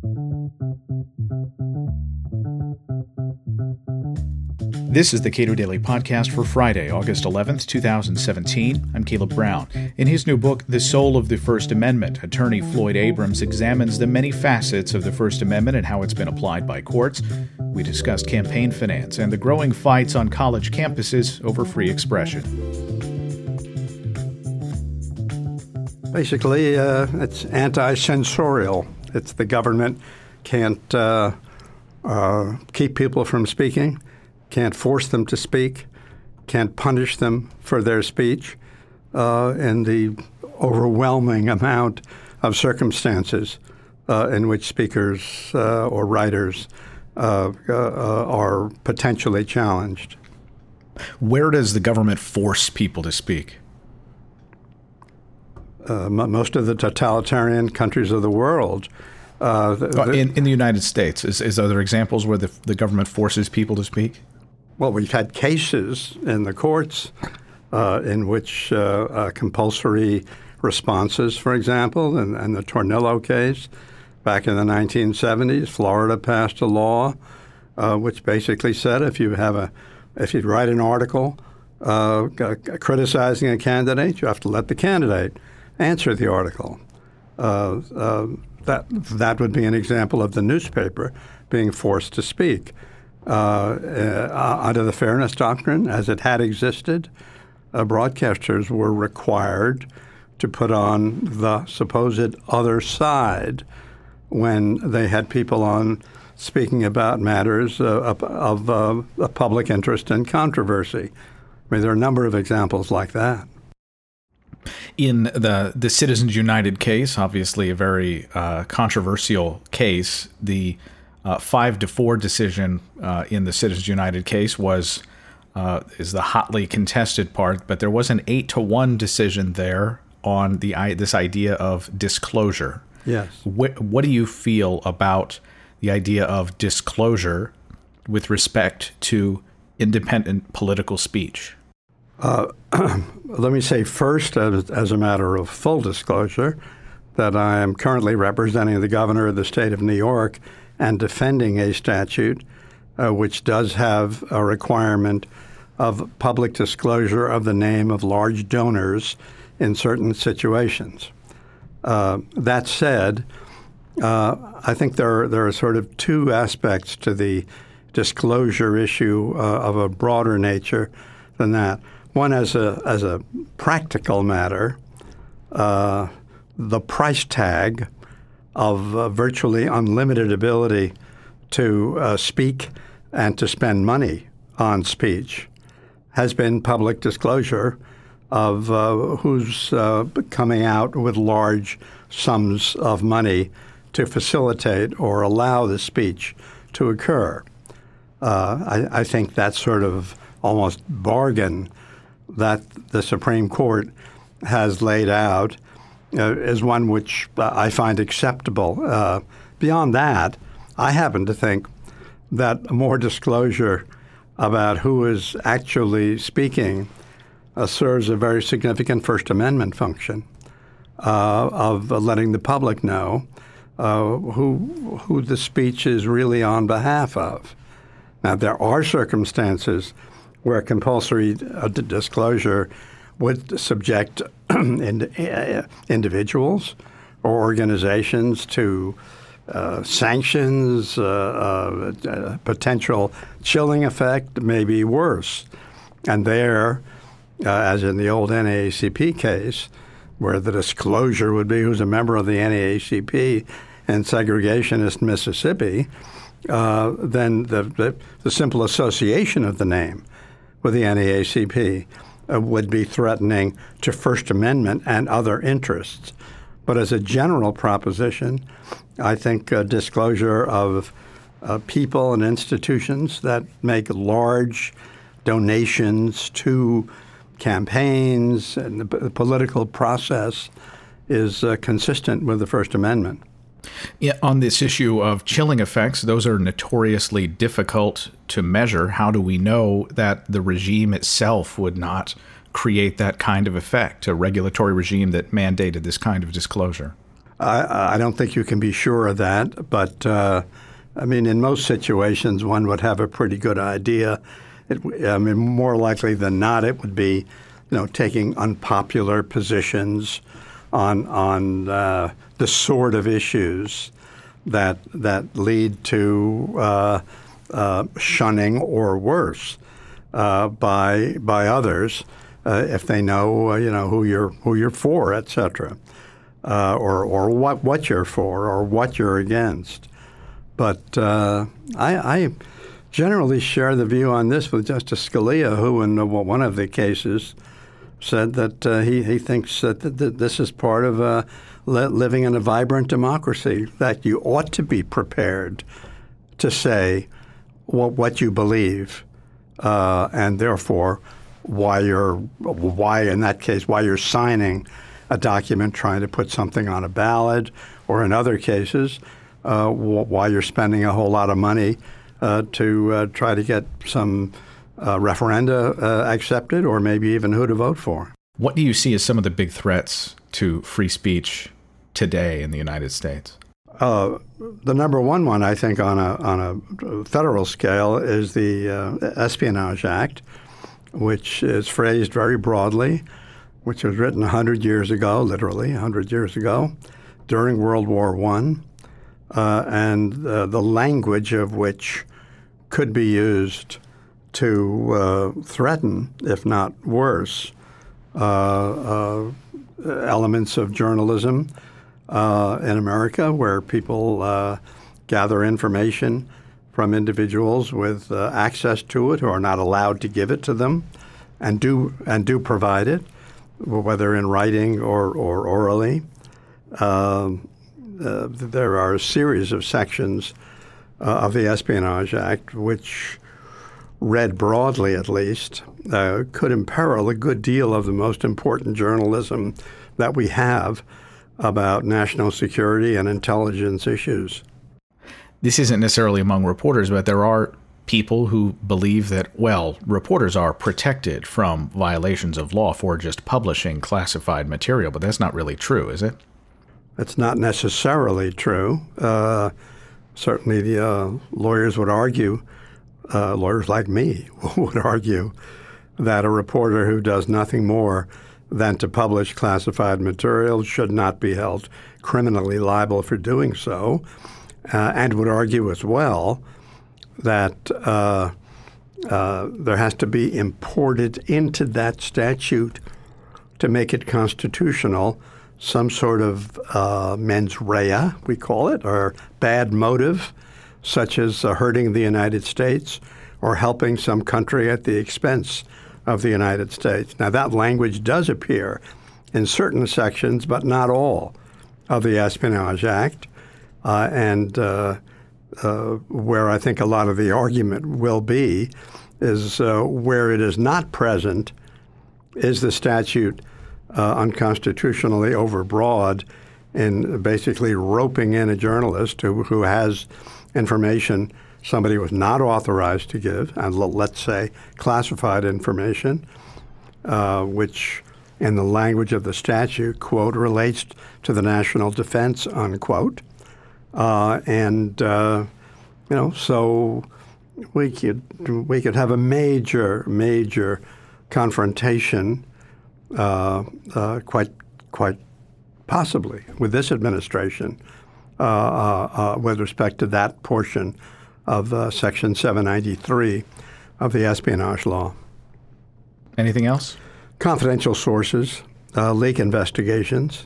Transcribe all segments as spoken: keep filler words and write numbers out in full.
This is the Cato Daily Podcast for Friday, August eleventh, twenty seventeen. I'm Caleb Brown. In his new book, The Soul of the First Amendment, attorney Floyd Abrams examines the many facets of the First Amendment and how it's been applied by courts. We discussed campaign finance and the growing fights on college campuses over free expression. Basically, uh, it's anti-censorial. It's the government can't uh, uh, keep people from speaking, can't force them to speak, can't punish them for their speech uh, in the overwhelming amount of circumstances uh, in which speakers uh, or writers uh, uh, are potentially challenged. Where does the government force people to speak? Uh, m- most of the totalitarian countries of the world. Uh, the, the, in, in the United States, is, is are there examples where the, the government forces people to speak? Well, we've had cases in the courts uh, in which uh, uh, compulsory responses, for example, in, in the Tornillo case back in the nineteen seventies, Florida passed a law uh, which basically said if you have a if you write an article uh, criticizing a candidate, you have to let the candidate answer the article. Uh, uh, that that would be an example of the newspaper being forced to speak. Uh, uh, under the Fairness Doctrine, as it had existed, uh, broadcasters were required to put on the supposed other side when they had people on speaking about matters uh, of, of uh, public interest and controversy. I mean, there are a number of examples like that. In the the Citizens United case, obviously a very uh, controversial case, the Uh, five to four decision uh, in the Citizens United case was uh, is the hotly contested part, but there was an eight to one decision there on the this idea of disclosure. Yes. What, what do you feel about the idea of disclosure with respect to independent political speech? Uh, let me say first, as, as a matter of full disclosure, that I am currently representing the governor of the state of New York and defending a statute uh, which does have a requirement of public disclosure of the name of large donors in certain situations. Uh, that said, uh, I think there are, there are sort of two aspects to the disclosure issue uh, of a broader nature than that. One, as a as a practical matter, uh, the price tag of uh, virtually unlimited ability to uh, speak and to spend money on speech has been public disclosure of uh, who's uh, coming out with large sums of money to facilitate or allow the speech to occur. Uh, I, I think that sort of almost bargain that the Supreme Court has laid out Uh, is one which uh, I find acceptable. Uh, beyond that, I happen to think that more disclosure about who is actually speaking uh, serves a very significant First Amendment function uh, of uh, letting the public know uh, who who the speech is really on behalf of. Now, there are circumstances where compulsory uh, disclosure would subject individuals or organizations to uh, sanctions, uh, uh, potential chilling effect, maybe worse. And there, uh, as in the old N double A C P case, where the disclosure would be who's a member of the N double A C P in segregationist Mississippi, uh, then the, the, the simple association of the name with the N double A C P Uh, would be threatening to First Amendment and other interests. But as a general proposition, I think uh, disclosure of uh, people and institutions that make large donations to campaigns and the, the political process is uh, consistent with the First Amendment. Yeah, on this issue of chilling effects, those are notoriously difficult to measure. How do we know that the regime itself would not create that kind of effect, a regulatory regime that mandated this kind of disclosure? I, I don't think you can be sure of that, but uh, I mean, in most situations, one would have a pretty good idea. It, I mean, more likely than not, it would be, you know, taking unpopular positions on on uh, the sort of issues that that lead to uh, uh, shunning or worse uh, by by others uh, if they know uh, you know who you're who you're for, et cetera, uh, or or what what you're for or what you're against. But uh, I, I generally share the view on this with Justice Scalia, who in one of the cases said that uh, he, he thinks that th- th- this is part of uh, li- living in a vibrant democracy, that you ought to be prepared to say what, what you believe, uh, and therefore why you're why in that case why you're signing a document trying to put something on a ballot, or in other cases uh, why you're spending a whole lot of money uh, to uh, try to get some Uh, referenda uh, accepted, or maybe even who to vote for. What do you see as some of the big threats to free speech today in the United States? Uh, the number one one, I think, on a on a federal scale is the uh, Espionage Act, which is phrased very broadly, which was written one hundred years ago, literally one hundred years ago, during World War One, uh, and uh, the language of which could be used to uh, threaten, if not worse, uh, uh, elements of journalism uh, in America, where people uh, gather information from individuals with uh, access to it who are not allowed to give it to them, and do and do provide it, whether in writing or, or orally. Uh, uh, there are a series of sections uh, of the Espionage Act which, read broadly at least, uh, could imperil a good deal of the most important journalism that we have about national security and intelligence issues. This isn't necessarily among reporters, but there are people who believe that, well, reporters are protected from violations of law for just publishing classified material, but that's not really true, is it? It's not necessarily true. Uh, certainly the uh, lawyers would argue Uh, lawyers like me would argue that a reporter who does nothing more than to publish classified material should not be held criminally liable for doing so, uh, and would argue as well that uh, uh, there has to be imported into that statute to make it constitutional some sort of uh, mens rea, we call it, or bad motive, such as uh, hurting the United States or helping some country at the expense of the United States. Now, that language does appear in certain sections, but not all, of the Espionage Act. Uh, and uh, uh, where I think a lot of the argument will be is uh, where it is not present, is the statute uh, unconstitutionally overbroad in basically roping in a journalist who, who has information somebody was not authorized to give, and let's say classified information, uh, which in the language of the statute, quote, relates to the national defense, unquote. Uh, and, uh, you know, so we could, we could have a major, major confrontation uh, uh, quite, quite possibly with this administration uh, uh, uh, with respect to that portion of uh, Section seven ninety-three of the espionage law. Anything else? Confidential sources, uh, leak investigations,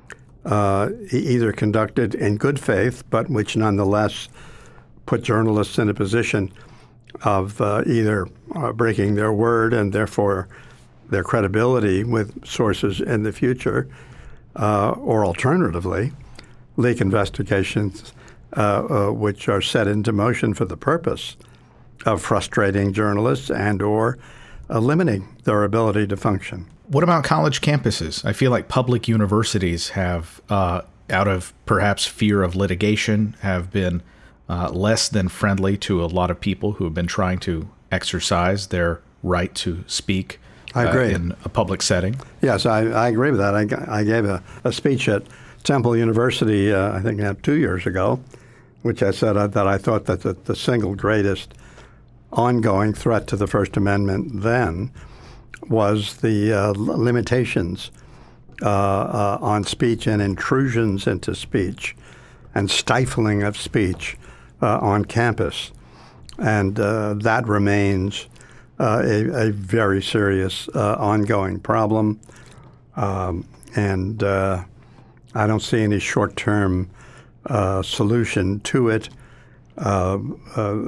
uh, e- either conducted in good faith, but which nonetheless put journalists in a position of uh, either uh, breaking their word and therefore their credibility with sources in the future, uh, or alternatively, leak investigations Uh, uh, which are set into motion for the purpose of frustrating journalists and or uh, limiting their ability to function. What about college campuses? I feel like public universities have, uh, out of perhaps fear of litigation, have been uh, less than friendly to a lot of people who have been trying to exercise their right to speak I agree. Uh, in a public setting. Yes, I, I agree with that. I, I gave a, a speech at Temple University, uh, I think uh, two years ago, which I said uh, that I thought that the, the single greatest ongoing threat to the First Amendment then was the uh, limitations uh, uh, on speech and intrusions into speech and stifling of speech uh, on campus. And uh, that remains uh, a, a very serious uh, ongoing problem. Um, and uh, I don't see any short-term uh, solution to it. Uh, uh,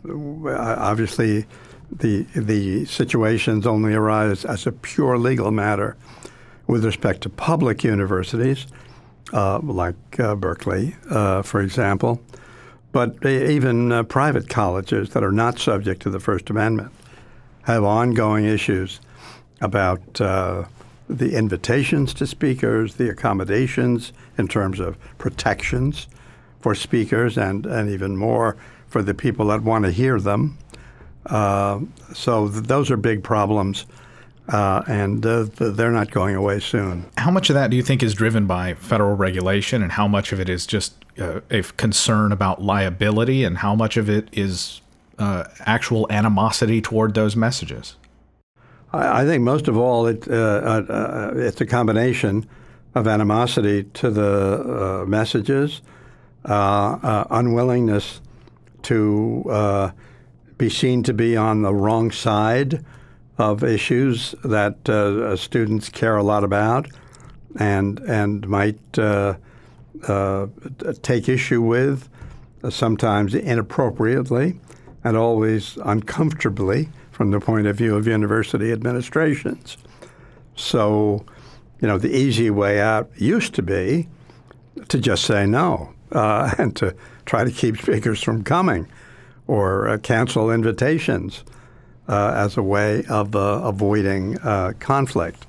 obviously, the the situations only arise as a pure legal matter with respect to public universities, uh, like uh, Berkeley, uh, for example, but even uh, private colleges that are not subject to the First Amendment have ongoing issues about uh, the invitations to speakers, the accommodations in terms of protections for speakers, and, and even more for the people that want to hear them. Uh, so th- those are big problems, uh, and uh, th- they're not going away soon. How much of that do you think is driven by federal regulation, and how much of it is just uh, a concern about liability, and how much of it is uh, actual animosity toward those messages? I, I think most of all it, uh, uh, it's a combination of animosity to the uh, messages, uh, uh, unwillingness to uh, be seen to be on the wrong side of issues that uh, students care a lot about and and might uh, uh, take issue with, uh, sometimes inappropriately and always uncomfortably from the point of view of university administrations. So, you know, the easy way out used to be to just say no uh, and to try to keep speakers from coming, or uh, cancel invitations uh, as a way of uh, avoiding uh, conflict.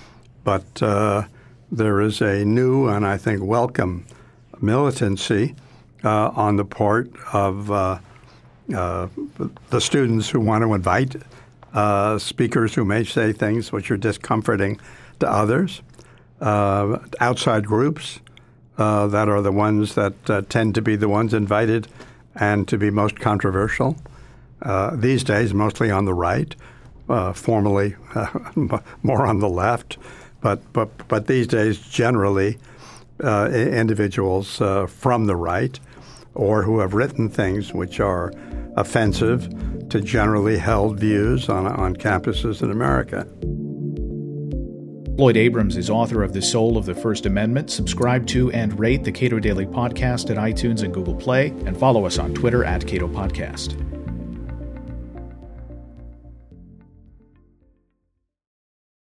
But uh, there is a new and I think welcome militancy uh, on the part of uh, uh, the students who want to invite uh, speakers who may say things which are discomforting to others, uh, outside groups uh, that are the ones that uh, tend to be the ones invited and to be most controversial. Uh, these days, mostly on the right, uh, formerly uh, more on the left, but but but these days generally uh, individuals uh, from the right, or who have written things which are offensive to generally held views on on campuses in America. Floyd Abrams is author of The Soul of the First Amendment. Subscribe to and rate the Cato Daily Podcast at iTunes and Google Play, and follow us on Twitter at Cato Podcast.